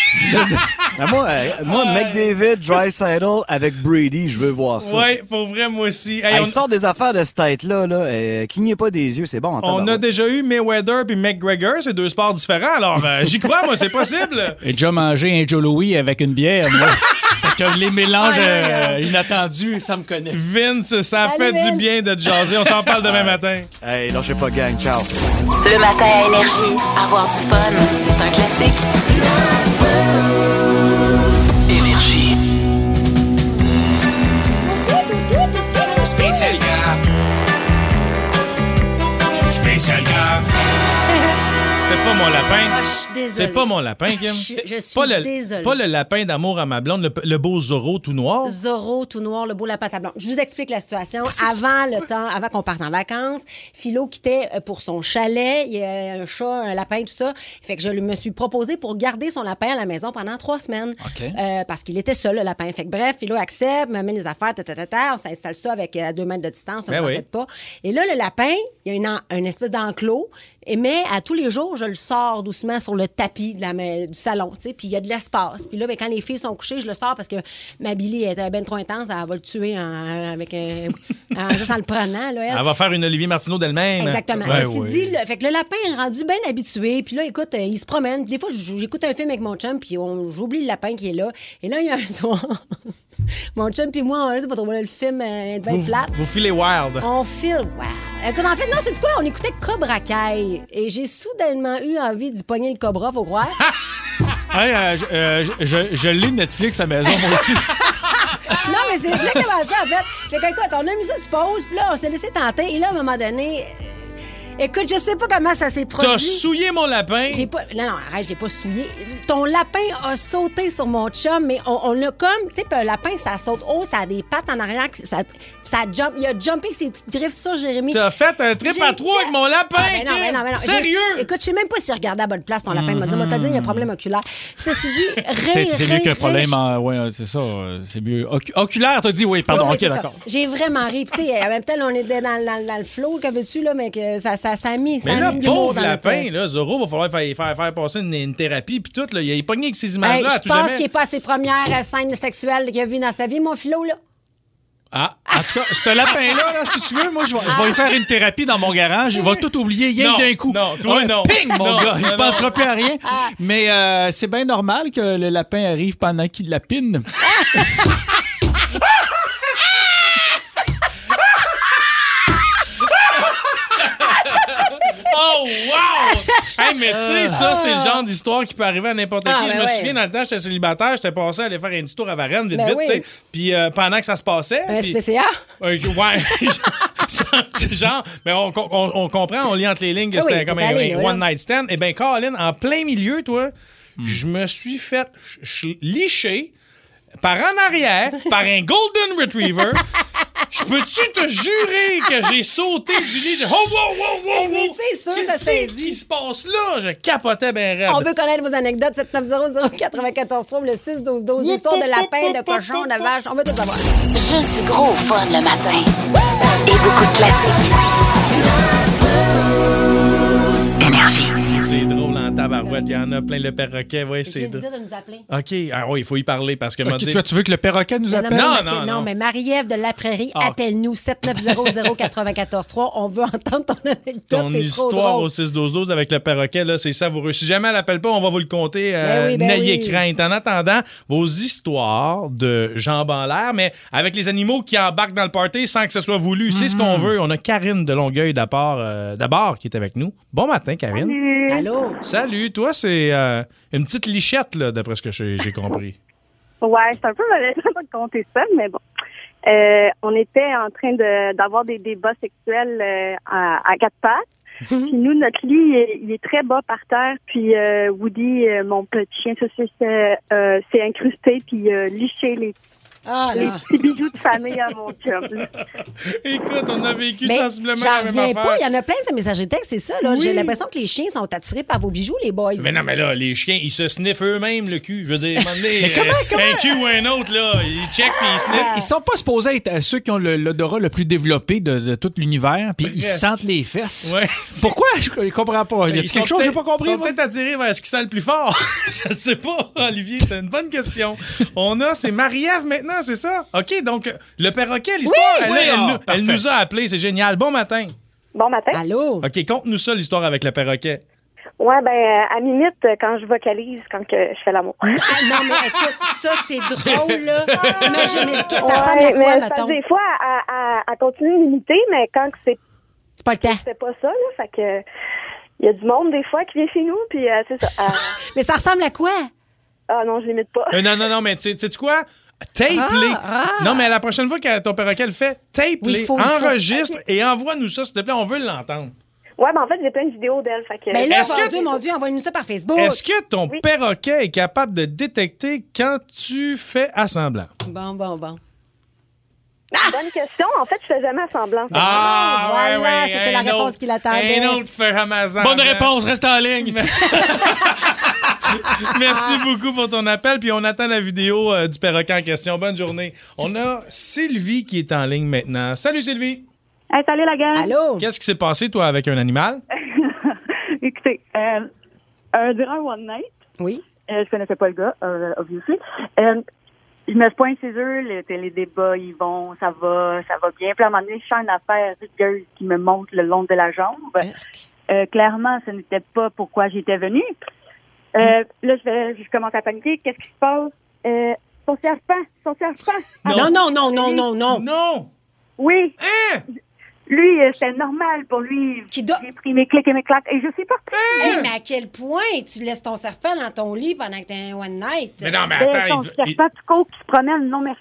Ben, moi, euh, moi Ouais. McDavid, Draisaitl avec Brady, je veux voir ça. Ouais, pour vrai, moi aussi. Hey, Hey, on, il sort des affaires de cette tête-là. Là. Euh, clignez pas des yeux, c'est bon. en on tabarouette. a déjà eu Mayweather puis McGregor, c'est deux sports différents, alors euh, j'y crois, moi, c'est possible. J'ai déjà mangé un Joe Louis avec une bière, moi. Fait que les mélanges Aïe, aïe, euh, aïe. inattendus, ça me connaît. Vince, ça Salut, fait du Vince. bien de te jaser. On s'en parle demain matin. Hey, lâchez pas, gang. Ciao. Le matin à Énergie, avoir du fun, c'est un classique. Énergie. Spécial gras. Spécial gras. C'est pas mon lapin. Ah, je suis désolée. C'est pas mon lapin, Kim. Je, je suis pas le, désolée. Pas le lapin d'amour à ma blonde, le, le beau Zorro tout noir. Zorro, tout noir, le beau lapin à blanc. Je vous explique la situation. Avant le temps, avant qu'on parte en vacances, Philo quittait euh, pour son chalet. Il y a un chat, un lapin, tout ça. Fait que je lui me suis proposé pour garder son lapin à la maison pendant trois semaines. OK. Euh, parce qu'il était seul, le lapin. Fait que bref, Philo accepte, me met les affaires, ta, ta, ta, ta. On s'installe ça avec euh, à deux mètres de distance, ça ne Ben oui. s'inquiète pas. Et là, le lapin, il y a une, en- une espèce d'enclos. Et mais à tous les jours, je le sors doucement sur le tapis de la, ma- du salon, tu sais, puis il y a de l'espace. Puis là, ben, quand les filles sont couchées, je le sors parce que ma Billy était bien trop intense, elle va le tuer en, avec un, en, juste en le prenant. Là, elle. Elle va faire une Olivier Martineau d'elle-même. Exactement. Ben Ceci oui. dit, le, fait que le lapin est rendu bien habitué. Puis là, écoute, euh, il se promène. Puis des fois, j- j'écoute un film avec mon chum, puis on- j'oublie le lapin qui est là. Et là, il y a un soir, mon chum puis moi, on sait pas trop le film euh, bien Vous, plate. vous filez wild. On file, wow. Écoute, en fait, non, c'est quoi? On écoutait Cobra Kai. Et j'ai soudainement eu envie d'y pogner le cobra, faut croire. Hey, euh, je, euh, je, je, je lis Netflix à la maison, moi aussi. Non, mais c'est exactement ça, en fait. Fait que, écoute, on a mis ça sur pause, puis là, on s'est laissé tenter. Et là, à un moment donné, euh, Écoute, je sais pas comment ça s'est produit. T'as souillé mon lapin? J'ai pas... Non, non, arrête, j'ai pas souillé. Ton lapin a sauté sur mon chum, mais on, on a comme... Tu sais, un lapin, ça saute haut, ça a des pattes en arrière, ça, ça jump, il a jumpé avec ses petites griffes sur Jérémy. T'as fait un trip à trois avec mon lapin? Ah, ben non, ben non, ben non. Sérieux? J'ai... Écoute, je sais même pas si je regardais à bonne place ton lapin. Il m'a dit, moi, t'as dit, il y a un problème oculaire. Ceci dit, rire, C'est, c'est mieux rire, qu'un problème rire. en... Oui, c'est ça. C'est mieux. Ocu- oculaire, t'as dit, oui, pardon. Oui, oui, OK, c'est ça. d'accord. J'ai vraiment ri. Puis, tu sais, en même temps, là, on était dans, dans, dans le flow, que veux-tu, là, mais que ça, ça, ça a mis. Ça Mais a là, mis du mot pauvre dans lapin, notre... là, Zorro, va falloir faire, faire, faire passer une, une thérapie, puis tout, là. Il est pogné avec ces images-là, Hey, à je tout pense jamais. qu'il n'est pas à ses premières euh, scènes sexuelles qu'il a vues dans sa vie, mon philo, là. Ah, en tout cas, ce lapin-là, là, si tu veux, moi, je vais, je vais y faire une thérapie dans mon garage. Il va tout oublier, rien Non, que d'un coup. non, toi, Ouais, non. Ping, mon Non, gars, il non, ne pensera non. plus à rien. Mais euh, c'est bien normal que le lapin arrive pendant qu'il lapine. Oh, wow! Hey, mais tu sais, ça, c'est le genre d'histoire qui peut arriver à n'importe Ah, qui. ben Je me ouais. souviens, dans le temps, j'étais célibataire, j'étais passé à aller faire un petit tour à Varennes, vite, Ben vite, oui. tu sais. Puis euh, pendant que ça se passait. Un puis- S P C A? Euh, ouais. Genre, mais on, on, on comprend, on lit entre les lignes que Ah oui, c'était comme t'es un, allé, un là, là. one night stand. Eh bien, Colin, en plein milieu, toi, je me suis fait ch- ch- licher par en arrière par un Golden Retriever. Je peux-tu te jurer que j'ai sauté du lit? J'ai- Oh, wow, wow, wow, wow! Mais c'est sûr, ça Qu'est-ce saisit. qui se passe là? Je capotais bien raide. On veut connaître vos anecdotes. sept neuf zéro zéro neuf quatre trois, le six douze douze. Histoire de lapin, de cochon, de vache. On veut tout savoir. Juste du gros fun le matin. Et beaucoup de classiques. Énergie. C'est drôle en tabarouette. Il y en a plein le perroquet. Oui, c'est J'ai drôle. dit de nous appeler. OK. Ah oui, il faut y parler parce que... m'a Ok, dit- tu, vois, tu veux que le perroquet nous Non, appelle? mais Non, parce que- non, non, non. mais Marie-Ève de La Prairie, Ah. appelle-nous sept neuf zéro zéro neuf quatre trois. On veut entendre ton anecdote. Ton C'est trop histoire drôle. au six douze douze avec le perroquet, là, c'est savoureux. Si jamais elle l'appelle pas, on va vous le compter. Euh, Ben oui, ben n'ayez oui. crainte. En attendant, vos histoires de jambes en l'air, mais avec les animaux qui embarquent dans le party sans que ce soit voulu. C'est ce qu'on veut. On a Karine de Longueuil d'abord, euh, d'abord qui est avec nous. Bon matin, Karine. Allô? Salut. Toi, c'est euh, une petite lichette, là, d'après ce que j'ai j'ai compris. Ouais, c'est un peu malaisant de compter ça, mais bon. Euh, on était en train de d'avoir des débats sexuels euh, à, à quatre pattes. Puis nous, notre lit, il est, il est très bas par terre. Puis euh, Woody, euh, mon petit chien saucisse, euh, euh, s'est incrusté puis euh, liché les, Ah, les là. petits bijoux de famille à mon chum. Écoute, on a vécu Mais sensiblement j'en la même reviens affaire. pas. Il y en a plein, ces messages textes, c'est ça. Là. Oui. J'ai l'impression que les chiens sont attirés par vos bijoux, les boys. Mais non, mais là, les chiens, ils se sniffent eux-mêmes le cul. Je veux dire, à un moment donné, Mais comment- euh, comment- un cul ou un autre, là, ils checkent puis ils sniffent. Ils sont pas supposés être euh, ceux qui ont le- l'odorat le plus développé de, de tout l'univers, puis ils Presque. sentent les fesses. Ouais. Pourquoi? Je ne comprends pas. Y a Ils sont quelque chose que j'ai pas peut-être- compris? Ils sont moi? peut-être attirés vers ce qui sent le plus fort. Je sais pas, Olivier, c'est une bonne question. On a, c'est Marie-Ève maintenant, c'est ça? OK, donc le perroquet, l'histoire, Oui, elle, oui, elle ah, nous, elle parfait. nous a appelés, c'est génial. Bon matin. Bon matin. Allô? OK, conte-nous ça, l'histoire avec le perroquet. Ouais, ben, euh, à limite, euh, quand je vocalise, quand que je fais l'amour. Ah, non, mais écoute, ça, c'est drôle, là. Imagine, mais ça Ouais, ressemble à quoi, mais mettons? Des fois, à, à, à continuer d'imiter, mais quand que c'est C'est pas le temps. c'est pas ça, là, fait que il y a du monde des fois qui vient chez nous, puis euh, c'est ça. Euh, Mais ça ressemble à quoi? ah non, je l'imite pas. Euh, non, non, non, mais tu sais- sais-tu quoi? Tape-les. Ah, ah. Non, mais la prochaine fois que ton perroquet le fait, tape-les, Oui, il faut, il faut. enregistre et envoie-nous ça, s'il te plaît. On veut l'entendre. Ouais, ben en fait, j'ai plein de vidéos d'elle, fait que... Ben là, Est-ce mon que- Dieu, mon Dieu, envoie-nous ça par Facebook. Est-ce que ton Oui. perroquet est capable de détecter quand tu fais assemblant? Bon, bon, bon. Bonne question. En fait, je fais jamais semblant. Ah, Voilà, ouais, ouais. c'était la un réponse autre- qu'il attendait. Un autre fait Ramazan. Bonne réponse, reste en ligne. Merci beaucoup pour ton appel. Puis on attend la vidéo euh, du perroquet en question. Bonne journée. On a Sylvie qui est en ligne maintenant. Salut Sylvie. Hey, salut la gang. Allô? Qu'est-ce qui s'est passé, toi, avec un animal? Écoutez, euh, euh, durant un one night, Oui. euh, je connaissais pas le gars, euh, obviously. Euh, je me pointe chez eux, les, les débats, ils vont, ça va, ça va bien. Puis à un moment donné, je sens une affaire rigueuse qui me monte le long de la jambe. Euh, clairement, ce n'était pas pourquoi j'étais venue. Euh, là, je, vais, je commence à paniquer. Qu'est-ce qui se passe? Euh, son serpent, son serpent. Non, non, non, non, non, non. Non! Oui. Hein? Lui, euh, c'était normal pour lui. Qui do- J'ai pris mes clics et mes claques et je suis partie. Hey, mais à quel point tu laisses ton serpent dans ton lit pendant que t'es un one night? Mais non, mais Ben, attends. son il- il- serpent tout court qui se promène, non merci.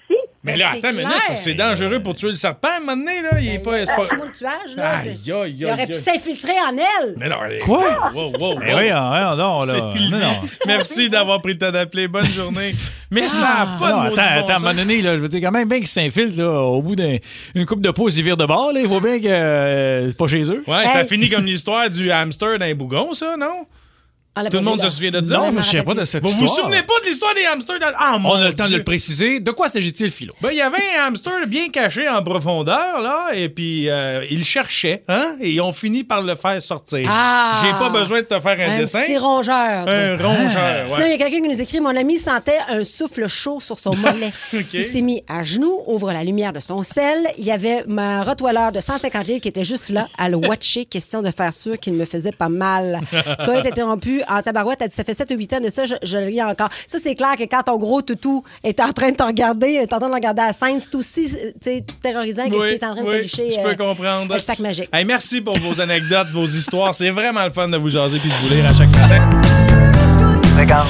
Mais là, attends une minute, c'est dangereux pour tuer le serpent à un moment donné, là. Il est pas. C'est pas... Moi, le tuage, là. Aïe, aïe, aïe, Il aurait pu aïe. s'infiltrer en elle. Mais non, Quoi? Wow, wow, wow. Mais oui, non, non, là. C'est Non, non. Merci d'avoir pris le temps d'appeler. Bonne journée. Mais ça n'a pas de Non, maudit attends, bon attends, à un sens. moment donné, là, je veux dire, quand même, bien qu'ils s'infiltrent, là, au bout d'une coupe de pause, ils virent de bord, là. Il faut bien que euh, c'est pas chez eux. Ouais, ça finit comme l'histoire du hamster dans les bougons, ça, non? Tout le monde se souvient de ça? Non, je me souviens pas de cette Vous histoire. vous souvenez pas de l'histoire des hamsters? Dans... Ah, mon On a le temps Dieu. de le préciser. De quoi s'agit-il, Philo? Ben, il y avait un hamster bien caché en profondeur, là, et puis euh, il le cherchait, hein, et ils ont fini par le faire sortir. Ah! J'ai pas besoin de te faire un, Un dessin. petit rongeur. toi. Un rongeur, Sinon, ouais. il y a quelqu'un qui nous écrit « Mon ami sentait un souffle chaud sur son mollet. OK. Il s'est mis à genoux, ouvre la lumière de son sel. Il y avait ma Rottweiler de cent cinquante livres qui était juste là à le watcher, question de faire sûr qu'il me faisait pas mal. Quand il est interrompu en tabarouette, elle dit « Ça fait sept ou huit ans de ça, je, je le lis encore. » Ça, c'est clair que quand ton gros toutou est en train de te regarder, est en train de regarder à la scène, c'est aussi tu sais, terrorisant que Oui, s'il est en train de oui, te licher je peux euh, comprendre. un sac magique. Hey, merci pour vos anecdotes, vos histoires. C'est vraiment le fun de vous jaser puis de vous lire à chaque matin. Regarde,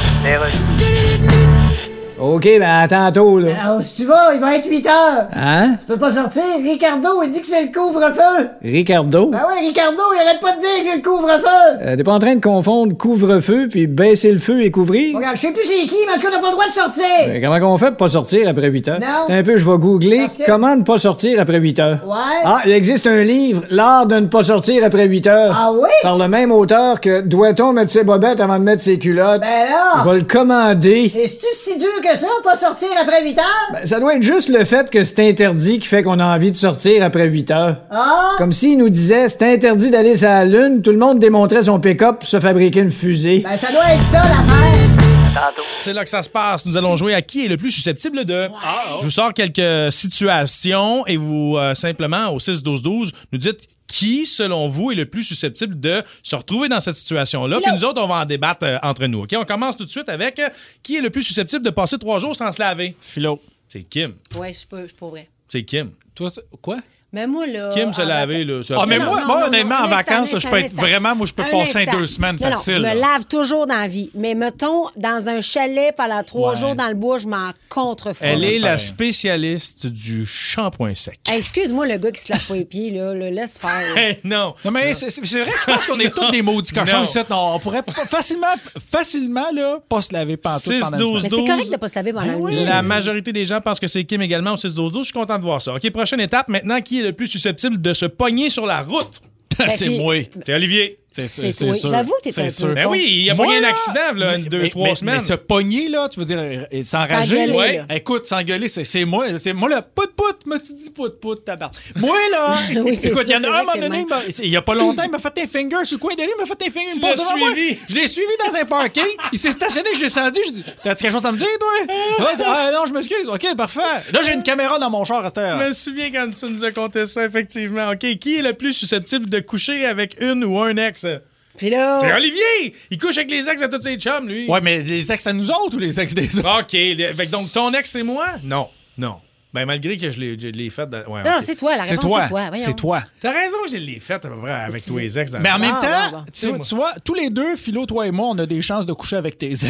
OK, ben à tantôt, là. Alors, si tu vas, il va être huit heures. Hein? Tu peux pas sortir. Ricardo, il dit que c'est le couvre-feu. Ricardo? Ben oui, Ricardo, il arrête pas de dire que c'est le couvre-feu. Euh, T'es pas en train de confondre couvre-feu puis baisser le feu et couvrir? Regarde, je sais plus c'est qui, mais en tout cas, t'as pas le droit de sortir. Ben, comment qu'on fait pour pas sortir après huit heures? Non. Attends un peu, je vais googler Parce que- comment ne pas sortir après huit heures. Ouais. Ah, il existe un livre, L'art de ne pas sortir après huit heures. Ah oui? Par le même auteur que Doit-on mettre ses bobettes avant de mettre ses culottes? Ben là. Je vais le commander. Est-ce-tu si dur que ça, pas sortir après huit heures? Ben, ça doit être juste le fait que c'est interdit qui fait qu'on a envie de sortir après huit heures. Ah? Comme s'il nous disait c'est interdit d'aller sur la Lune, tout le monde démontrait son pick-up pour se fabriquer une fusée. Ben ça doit être ça, l'affaire. C'est là que ça se passe. Nous allons jouer à qui est le plus susceptible de. Je vous sors quelques situations et vous, euh, simplement, au six douze douze, nous dites qui, selon vous, est le plus susceptible de se retrouver dans cette situation-là. Puis nous autres, on va en débattre euh, entre nous. OK? On commence tout de suite avec euh, qui est le plus susceptible de passer trois jours sans se laver. Philo. C'est Kim. Ouais, je suis pas, je suis pas vrai. C'est Kim. Toi, quoi? Mais moi, là. Kim se en laver, là. c'est Ah, mais Non, moi, non, moi non, honnêtement, non, en un instant, vacances, un là, je peux instant, être un instant. vraiment, moi, je peux Un passer instant. deux semaines Non, non, facile. je me là. lave toujours dans la vie. Mais mettons, dans un chalet pendant trois Ouais. jours dans le bois, je m'en contrefous. Elle est la pareil. spécialiste du shampoing sec. Hey, excuse-moi, le gars qui se lave pas les pieds, là, le laisse faire. Hey, non. Non, mais c'est c'est vrai que je pense qu'on est tous des maudits cochons Non. ici. On pourrait pas- facilement, facilement, là, pas se laver pantoute six pendant une douze semaine. Mais c'est correct de pas se laver pendant une nuit. La majorité des gens pensent que c'est Kim également au six douze douze. Je suis content de voir ça. OK, prochaine étape. Maintenant, qui est le plus susceptible de se pogner sur la route? C'est puis- moi. C'est Olivier. C'est toi. J'avoue que t'es C'est un sûr. peu. Ben con. oui, il a Moi, pogné un là, accident, là, mais- deux, mais- trois mais- semaines. Mais se pogner, là, tu veux dire, euh, s'enrager. S'engueuler, Ouais. là. Écoute, s'engueuler, c'est c'est moi. C'est moi, le pout-pout, me tu dis pout-pout, tabarnak. Moi, là, Oui, c'est écoute, il y ça, en c'est a un vrai moment que donné, t'es il m'a- il y a pas longtemps, il m'a fait un finger sur le coin de rue, il m'a fait un finger. Tu il me passe l'as devant moi. suivi? Je l'ai suivi dans un parking. Il s'est stationné, je l'ai descendu. Je dis, t'as-tu quelque chose à me dire, toi? Ouais, il dit, ah non, je m'excuse. OK, parfait. Là, j'ai une caméra dans mon char à cette heure. Je me souviens quand tu nous as conté ça, effectivement. OK, qui est le plus susceptible de coucher avec une ou un ex? Puis là. C'est Olivier! Il couche avec les ex à tous ses chums, lui. Ouais, mais les ex à nous autres ou les ex des autres? OK, les- fait que donc ton ex, c'est moi? Non, non. Ben, malgré que je l'ai, je l'ai fait. dans- ouais, Non, ok. c'est toi, la C'est réponse, toi. c'est toi. Voyons. C'est toi. T'as raison, je l'ai fait à peu près avec tous les ex. dans Mais en le- même Ah, temps, bon, bon. tu, vois- tu vois, tous les deux, Philo, toi et moi, on a des chances de coucher avec tes ex.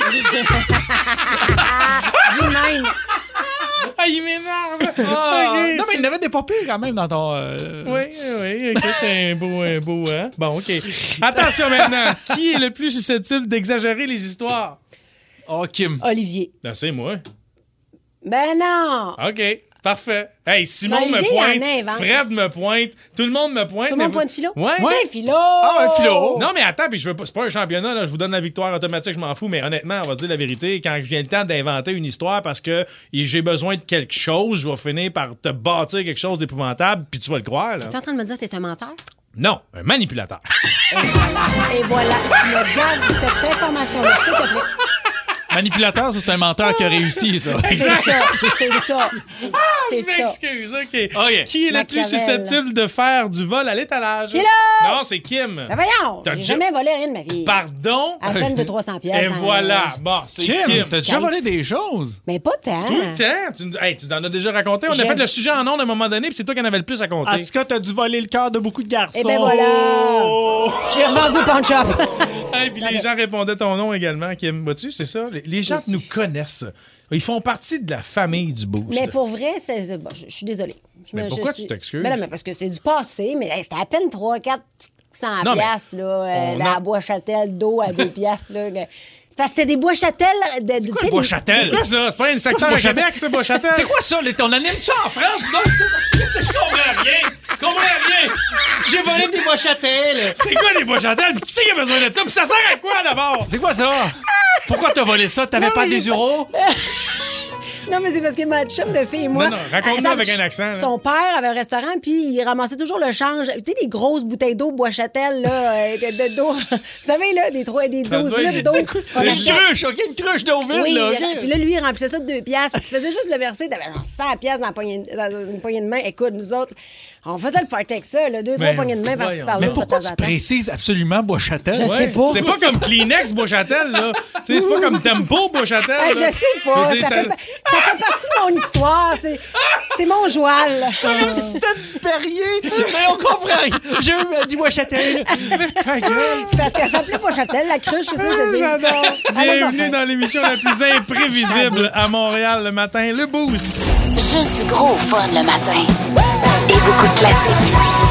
Du même. Ah, il m'énerve! Ah, OK, non, mais c'est- il y en avait des pas pires quand même dans ton. euh, Oui, oui, écoute, un beau, un beau, hein? Bon, OK. Attention maintenant, qui est le plus susceptible d'exagérer les histoires? Oh, Kim. Olivier. Ben, c'est moi. Ben non. OK, parfait. Hey, Simon Ben, me Olivier, il en pointe, invente. Fred me pointe, tout le monde me pointe. Tout le monde mais- pointe Philo? Ouais. C'est Philo. Ah, ouais, Philo. Non, mais attends, puis je veux pas, c'est pas un championnat, là, je vous donne la victoire automatique, je m'en fous, mais honnêtement, on va se dire la vérité, quand je viens le temps d'inventer une histoire parce que j'ai besoin de quelque chose, je vais finir par te bâtir quelque chose d'épouvantable, puis tu vas le croire, là. Tu es en train de me dire que t'es un menteur? Non, un manipulateur. Et voilà. Et voilà. Tu me gardes cette information-là, s'il te plaît. Manipulateur, ça, c'est un menteur qui a réussi, ça. C'est ça. C'est ça. C'est Je ça. m'excuse, OK. OK. Qui est le plus Machiavel. susceptible de faire du vol à l'étalage? Philo! Non, c'est Kim. Ben voyons. T'as J'ai déjà- jamais volé rien de ma vie. Pardon? À peine de trois cents piastres. Et dans- voilà. Bon, c'est Kim. Kim, t'as déjà Guys. volé des choses? Mais pas tant. Tout le temps. Tu, nous- hey, tu en as déjà raconté. On a J'aime- fait le sujet en ondes à un moment donné, puis c'est toi qui en avais le plus à compter. En tout cas, t'as dû voler le cœur de beaucoup de garçons. Eh ben voilà. J'ai revendu au pawn shop. Et puis les gens répondaient ton nom également, Kim. Vois-tu, c'est ça? Les, les gens nous connaissent. Ils font partie de la famille du Boost. Mais pour vrai, c'est, c'est, bon, je, je suis désolée. Je mais me, pourquoi je tu suis... t'excuses? Ben là, mais parce que c'est du passé, mais hey, c'était à peine trois quatre cents Non, piastres, là, euh, on dans a- la Bois-Châtel d'eau à deux piastres, là. que- C'est parce que c'était des Bois-Châtel... De, C'est quoi, Bois-Châtel? C'est quoi ça? C'est pas un secteur à Québec, c'est Bois-Châtel? C'est quoi ça? On anime ça en France? Non, c'est parce que je comprends rien. Je comprends rien. J'ai volé des Bois-Châtel. C'est quoi les Bois-Châtel? Puis qui c'est qui a besoin de ça? Puis ça sert à quoi d'abord? C'est quoi ça? Pourquoi t'as volé ça? T'avais Non, pas mais des j'ai euros? Non, mais c'est parce que ma chum de fille et moi... Non, non, raconte-nous elle- avec un accent, là. Son père avait un restaurant, puis il ramassait toujours le change. Tu sais, les grosses bouteilles d'eau Bois-Châtel, là, euh, de, de- d'eau. Vous savez, là, des, trois- des Ça douze doit être- litres d'eau. C'est une cruche, OK? Une cruche d'eau vide, Oui, là, OK? puis là, lui, il remplissait ça de deux piastres. Puis tu faisais juste le verser, t'avais genre cent piastres dans, la poignée- dans une poignée de main. Écoute, nous autres, on faisait le party avec ça, là, deux, trois Ben, poignées de main par-ci, voyons. par-là. Mais de pourquoi temps tu en temps. précises absolument Bois-Châtel? Je sais pas. C'est pas comme Kleenex Bois-Châtel, là. Tu sais, c'est pas comme Tempo Bois-Châtel. Hey, là. je sais pas. Je veux dire, Ça fait, t'as- ça fait partie de mon histoire. C'est, c'est mon joual. C'est comme si c'était du Perrier. Mais on comprend rien. Je me dis Bois-Châtel. C'est parce qu'elle s'appelait Bois-Châtel, la cruche, qu'est-ce que je te dis? J'adore. Allez, Bienvenue enfants. dans l'émission la plus imprévisible à Montréal le matin, le Boost. Juste du gros fun le matin. Et beaucoup de classiques.